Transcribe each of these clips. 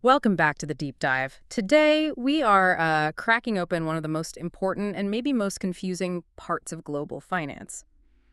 Welcome back to the deep dive. Today, we are cracking open one of the most important and maybe most confusing parts of global finance,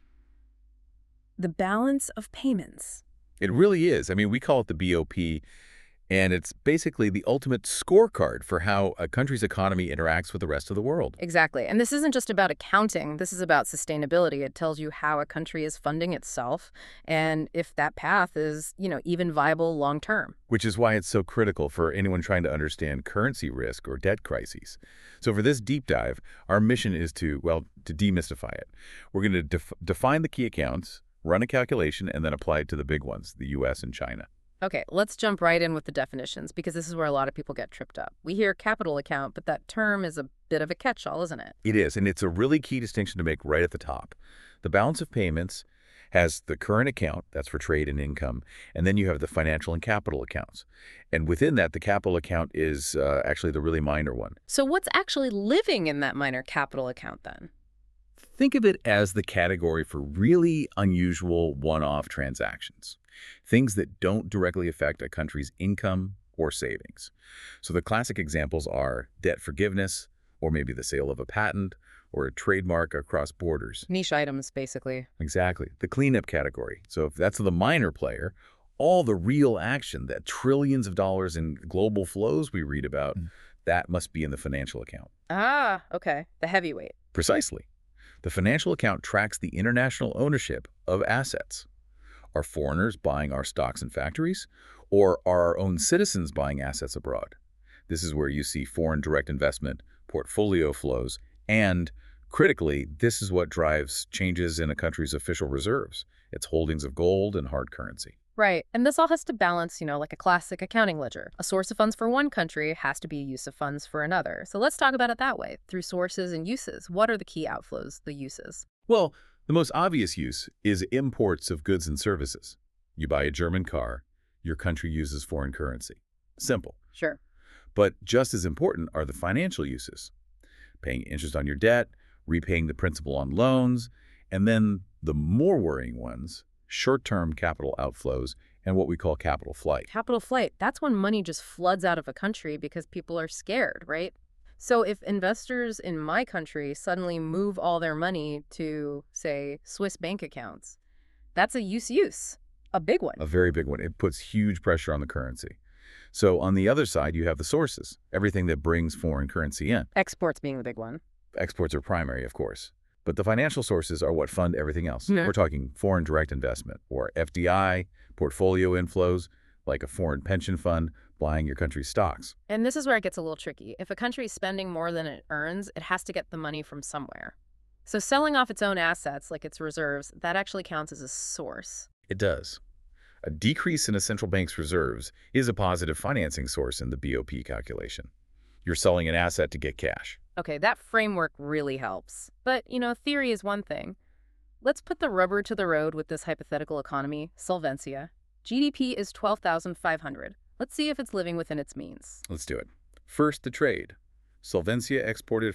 the balance of payments. It really is. I mean, we call it the BOP, and it's basically the ultimate scorecard for how a country's economy interacts with the rest of the world. Exactly. And this isn't just about accounting. This is about sustainability. It tells you how a country is funding itself and if that path is, even viable long term. Which is why it's so critical for anyone trying to understand currency risk or debt crises. So for this deep dive, our mission is to demystify it. We're going to define the key accounts, run a calculation, and then apply it to the big ones, the U.S. and China. Okay, let's jump right in with the definitions because this is where a lot of people get tripped up. We hear capital account, but that term is a bit of a catch-all, isn't it? It is, and it's a really key distinction to make right at the top. The balance of payments has the current account, that's for trade and income, and then you have the financial and capital accounts. And within that, the capital account is actually the really minor one. So what's actually living in that minor capital account then? Think of it as the category for really unusual one-off transactions, things that don't directly affect a country's income or savings. So the classic examples are debt forgiveness, or maybe the sale of a patent, or a trademark across borders. Niche items, basically. Exactly. The cleanup category. So if that's the minor player, all the real action, that trillions of dollars in global flows we read about, that must be in the financial account. Ah, okay. The heavyweight. Precisely. The financial account tracks the international ownership of assets. Are foreigners buying our stocks and factories, or are our own citizens buying assets abroad? This is where you see foreign direct investment, portfolio flows, and, critically, this is what drives changes in a country's official reserves, its holdings of gold and hard currency. Right. And this all has to balance, like a classic accounting ledger. A source of funds for one country has to be a use of funds for another. So let's talk about it that way, through sources and uses. What are the key outflows, the uses? Well, the most obvious use is imports of goods and services. You buy a German car, your country uses foreign currency. Simple. Sure. But just as important are the financial uses. Paying interest on your debt, repaying the principal on loans, and then the more worrying ones, short-term capital outflows and what we call capital flight. Capital flight, that's when money just floods out of a country because people are scared, right? So if investors in my country suddenly move all their money to, say, Swiss bank accounts, that's a use, a big one. A very big one. It puts huge pressure on the currency. So on the other side, you have the sources, everything that brings foreign currency in. Exports being the big one. Exports are primary, of course. But the financial sources are what fund everything else. Yeah. We're talking foreign direct investment, or FDI, portfolio inflows, like a foreign pension fund buying your country's stocks. And this is where it gets a little tricky. If a country is spending more than it earns, it has to get the money from somewhere. So selling off its own assets, like its reserves, that actually counts as a source. It does. A decrease in a central bank's reserves is a positive financing source in the BOP calculation. You're selling an asset to get cash. Okay, that framework really helps. But, theory is one thing. Let's put the rubber to the road with this hypothetical economy, Solvencia. GDP is 12,500. Let's see if it's living within its means. Let's do it. First, the trade. Solvencia exported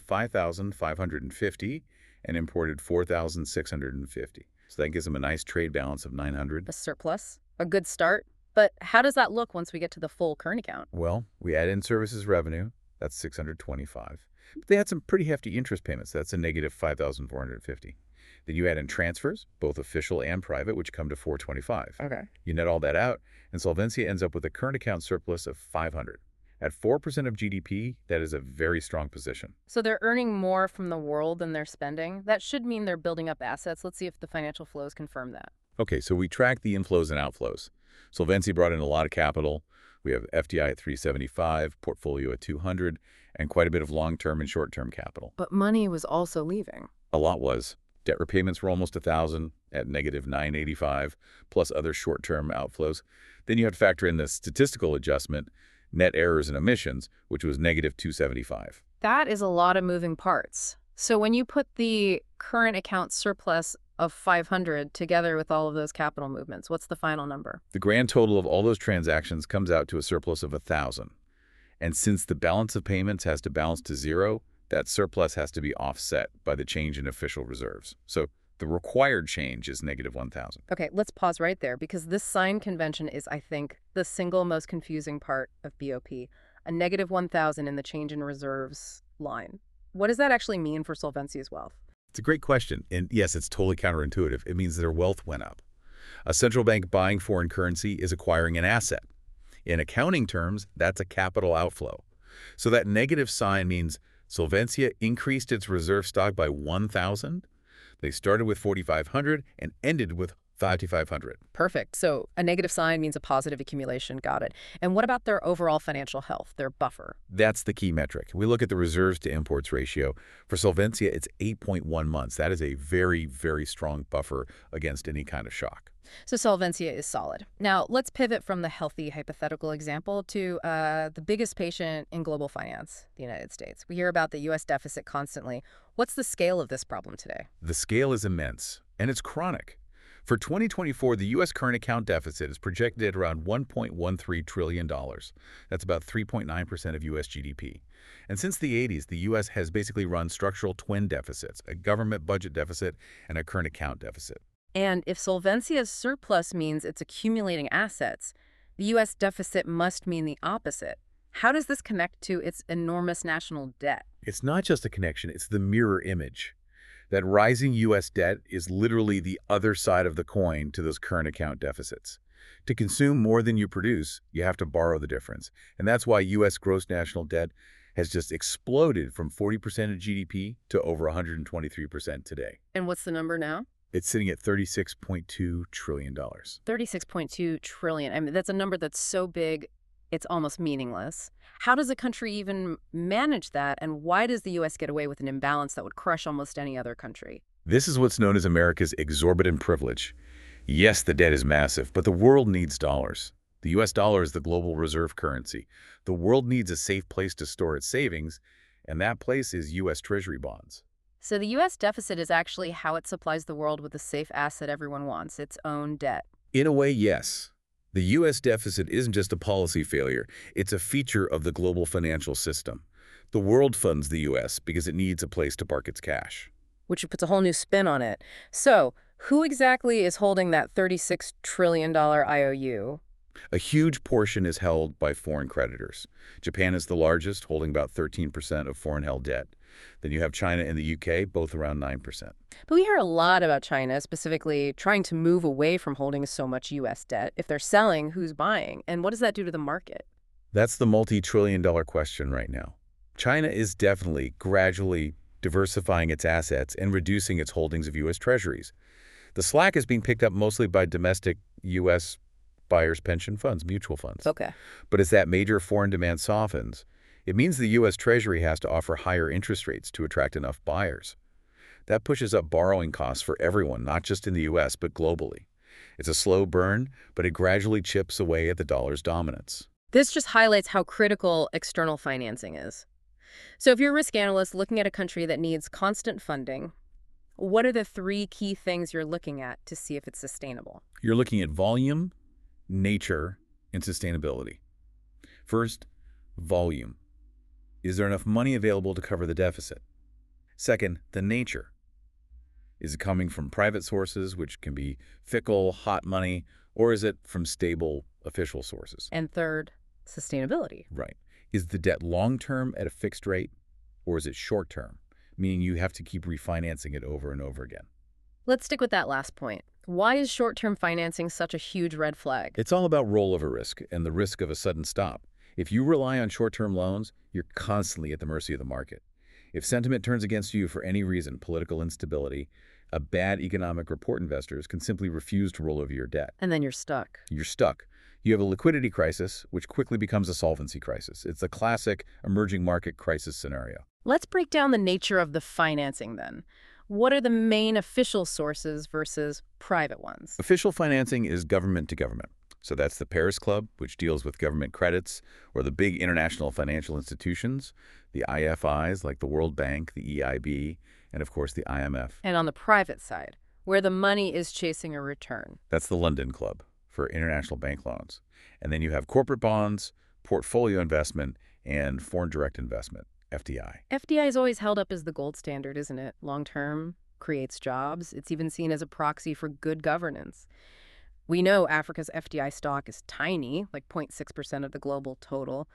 5,550 and imported 4,650. So that gives them a nice trade balance of 900. A surplus, a good start. But how does that look once we get to the full current account? Well, we add in services revenue. That's 625. But they had some pretty hefty interest payments. That's a negative 5,450. Then you add in transfers, both official and private, which come to 425. Okay. You net all that out, and Solvencia ends up with a current account surplus of 500. At 4% of GDP, that is a very strong position. So they're earning more from the world than they're spending. That should mean they're building up assets. Let's see if the financial flows confirm that. Okay, so we track the inflows and outflows. Solvencia brought in a lot of capital. We have FDI at 375, portfolio at 200, and quite a bit of long-term and short-term capital. But money was also leaving. A lot was. Debt repayments were almost 1,000 at negative 985, plus other short-term outflows. Then you have to factor in the statistical adjustment, net errors and omissions, which was negative 275. That is a lot of moving parts. So when you put the current account surplus of 500 together with all of those capital movements, what's the final number? The grand total of all those transactions comes out to a surplus of 1,000. And since the balance of payments has to balance to zero, that surplus has to be offset by the change in official reserves. So The required change is negative 1,000. Okay, let's pause right there because this sign convention is, I think, the single most confusing part of BOP. A negative 1,000 in the change in reserves line. What does that actually mean for Solvencia's wealth? It's a great question, and yes, it's totally counterintuitive. It means their wealth went up. A central bank buying foreign currency is acquiring an asset. In accounting terms, that's a capital outflow. So that negative sign means Solvencia increased its reserve stock by 1,000. They started with 4,500 and ended with 5,500. Perfect. So a negative sign means a positive accumulation. Got it. And what about their overall financial health, their buffer? That's the key metric. We look at the reserves to imports ratio. For Solvencia, it's 8.1 months. That is a very, very strong buffer against any kind of shock. So Solvencia is solid. Now, let's pivot from the healthy hypothetical example to the biggest patient in global finance, the United States. We hear about the U.S. deficit constantly. What's the scale of this problem today? The scale is immense, and it's chronic. For 2024, the U.S. current account deficit is projected at around $1.13 trillion. That's about 3.9% of U.S. GDP. And since the 80s, the U.S. has basically run structural twin deficits, a government budget deficit and a current account deficit. And if Solvencia's surplus means it's accumulating assets, the U.S. deficit must mean the opposite. How does this connect to its enormous national debt? It's not just a connection, it's the mirror image. That rising U.S. debt is literally the other side of the coin to those current account deficits. To consume more than you produce, you have to borrow the difference. And that's why U.S. gross national debt has just exploded from 40% of GDP to over 123% today. And what's the number now? It's sitting at $36.2 trillion. 36.2 trillion. I mean, that's a number that's so big, it's almost meaningless. How does a country even manage that, and why does the U.S. get away with an imbalance that would crush almost any other country? This is what's known as America's exorbitant privilege. Yes, the debt is massive, but the world needs dollars. The U.S. dollar is the global reserve currency. The world needs a safe place to store its savings, and that place is U.S. Treasury bonds. So the U.S. deficit is actually how it supplies the world with the safe asset everyone wants, its own debt. In a way, yes. The U.S. deficit isn't just a policy failure. It's a feature of the global financial system. The world funds the U.S. because it needs a place to park its cash. Which puts a whole new spin on it. So, who exactly is holding that $36 trillion IOU? A huge portion is held by foreign creditors. Japan is the largest, holding about 13% of foreign-held debt. Then you have China and the UK, both around 9%. But we hear a lot about China, specifically trying to move away from holding so much U.S. debt. If they're selling, who's buying? And what does that do to the market? That's the multi-trillion-dollar question right now. China is definitely gradually diversifying its assets and reducing its holdings of U.S. treasuries. The slack is being picked up mostly by domestic U.S. buyers' pension funds, mutual funds. Okay. But as that major foreign demand softens, it means the U.S. Treasury has to offer higher interest rates to attract enough buyers. That pushes up borrowing costs for everyone, not just in the U.S., but globally. It's a slow burn, but it gradually chips away at the dollar's dominance. This just highlights how critical external financing is. So if you're a risk analyst looking at a country that needs constant funding, what are the three key things you're looking at to see if it's sustainable? You're looking at volume, nature, and sustainability. First, volume. Is there enough money available to cover the deficit? Second, the nature. Is it coming from private sources, which can be fickle, hot money, or is it from stable official sources? And third, sustainability. Right. Is the debt long-term at a fixed rate, or is it short-term, meaning you have to keep refinancing it over and over again? Let's stick with that last point. Why is short-term financing such a huge red flag? It's all about rollover risk and the risk of a sudden stop. If you rely on short-term loans, you're constantly at the mercy of the market. If sentiment turns against you for any reason, political instability, a bad economic report, investors can simply refuse to roll over your debt. And then you're stuck. You're stuck. You have a liquidity crisis, which quickly becomes a solvency crisis. It's a classic emerging market crisis scenario. Let's break down the nature of the financing then. What are the main official sources versus private ones? Official financing is government to government. So that's the Paris Club, which deals with government credits, or the big international financial institutions, the IFIs like the World Bank, the EIB, and of course the IMF. And on the private side, where the money is chasing a return. That's the London Club for international bank loans. And then you have corporate bonds, portfolio investment, and foreign direct investment, FDI. FDI is always held up as the gold standard, isn't it? Long term, creates jobs. It's even seen as a proxy for good governance. We know Africa's FDI stock is tiny, like 0.6% of the global total,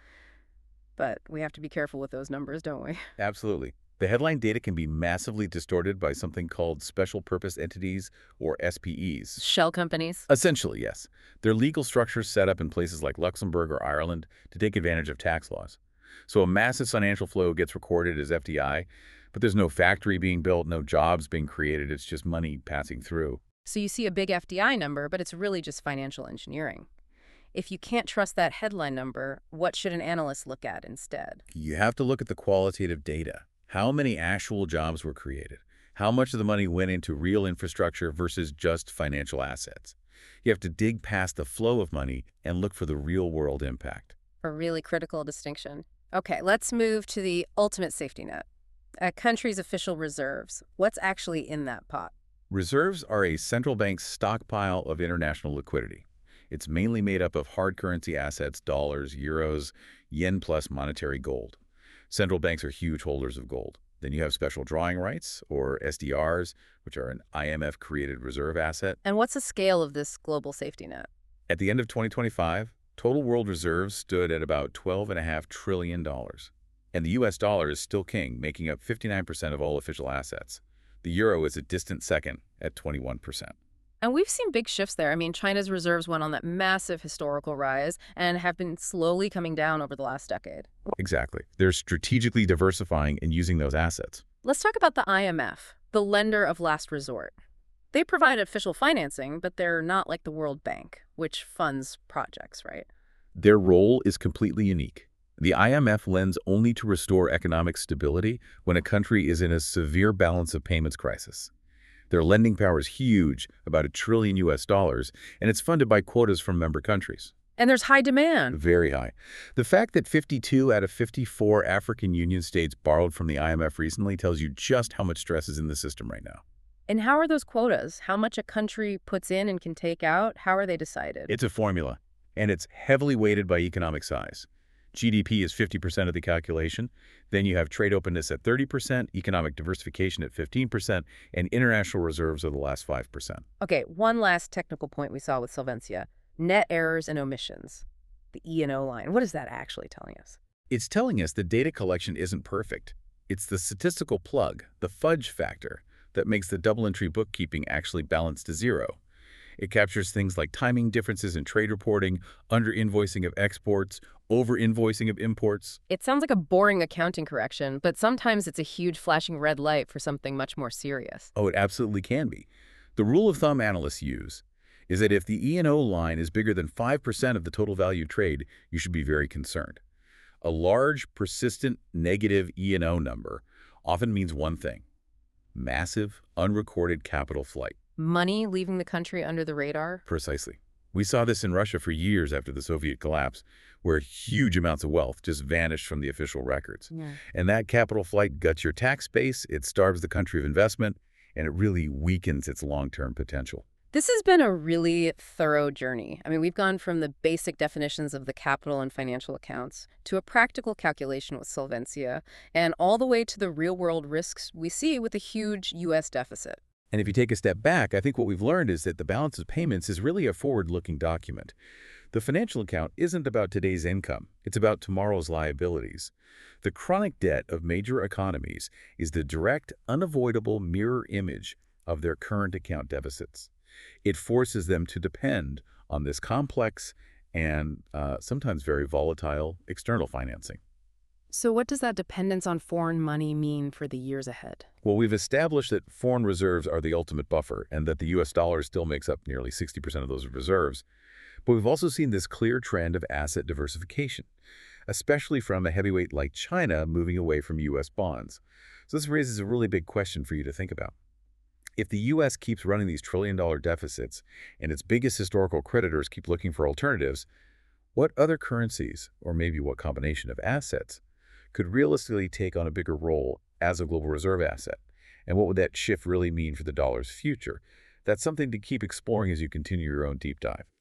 but we have to be careful with those numbers, don't we? Absolutely. The headline data can be massively distorted by something called special purpose entities, or SPEs. Shell companies. Essentially, yes. They're legal structures set up in places like Luxembourg or Ireland to take advantage of tax laws. So a massive financial flow gets recorded as FDI, but there's no factory being built, no jobs being created. It's just money passing through. So you see a big FDI number, but it's really just financial engineering. If you can't trust that headline number, what should an analyst look at instead? You have to look at the qualitative data. How many actual jobs were created? How much of the money went into real infrastructure versus just financial assets? You have to dig past the flow of money and look for the real-world impact. A really critical distinction. Okay, let's move to the ultimate safety net. A country's official reserves. What's actually in that pot? Reserves are a central bank's stockpile of international liquidity. It's mainly made up of hard currency assets, dollars, euros, yen plus monetary gold. Central banks are huge holders of gold. Then you have special drawing rights, or SDRs, which are an IMF-created reserve asset. And what's the scale of this global safety net? At the end of 2025, total world reserves stood at about $12.5 trillion. And the US dollar is still king, making up 59% of all official assets. The euro is a distant second at 21%. And we've seen big shifts there. I mean, China's reserves went on that massive historical rise and have been slowly coming down over the last decade. Exactly. They're strategically diversifying and using those assets. Let's talk about the IMF, the lender of last resort. They provide official financing, but they're not like the World Bank, which funds projects, right? Their role is completely unique. The IMF lends only to restore economic stability when a country is in a severe balance of payments crisis. Their lending power is huge, about $1 trillion US, and it's funded by quotas from member countries. And there's high demand. Very high. The fact that 52 out of 54 African Union states borrowed from the IMF recently tells you just how much stress is in the system right now. And how are those quotas? How much a country puts in and can take out? How are they decided? It's a formula, and it's heavily weighted by economic size. GDP is 50% of the calculation. Then you have trade openness at 30%, economic diversification at 15%, and international reserves are the last 5%. Okay, one last technical point we saw with Solvencia. Net errors and omissions. The E&O line. What is that actually telling us? It's telling us that data collection isn't perfect. It's the statistical plug, the fudge factor, that makes the double-entry bookkeeping actually balance to zero. It captures things like timing differences in trade reporting, under-invoicing of exports, over-invoicing of imports. It sounds like a boring accounting correction, but sometimes it's a huge flashing red light for something much more serious. Oh, it absolutely can be. The rule of thumb analysts use is that if the E&O line is bigger than 5% of the total value trade, you should be very concerned. A large, persistent negative E&O number often means one thing: massive, unrecorded capital flight. Money leaving the country under the radar? Precisely. We saw this in Russia for years after the Soviet collapse, where huge amounts of wealth just vanished from the official records. Yeah. And that capital flight guts your tax base, it starves the country of investment, and it really weakens its long-term potential. This has been a really thorough journey. I mean, we've gone from the basic definitions of the capital and financial accounts to a practical calculation with Solvencia, and all the way to the real-world risks we see with a huge U.S. deficit. And if you take a step back, I think what we've learned is that the balance of payments is really a forward-looking document. The financial account isn't about today's income. It's about tomorrow's liabilities. The chronic debt of major economies is the direct, unavoidable mirror image of their current account deficits. It forces them to depend on this complex and sometimes very volatile external financing. So what does that dependence on foreign money mean for the years ahead? Well, we've established that foreign reserves are the ultimate buffer and that the U.S. dollar still makes up nearly 60% of those reserves. But we've also seen this clear trend of asset diversification, especially from a heavyweight like China moving away from U.S. bonds. So this raises a really big question for you to think about. If the U.S. keeps running these trillion-dollar deficits and its biggest historical creditors keep looking for alternatives, what other currencies, or maybe what combination of assets, could realistically take on a bigger role as a global reserve asset? And what would that shift really mean for the dollar's future? That's something to keep exploring as you continue your own deep dive.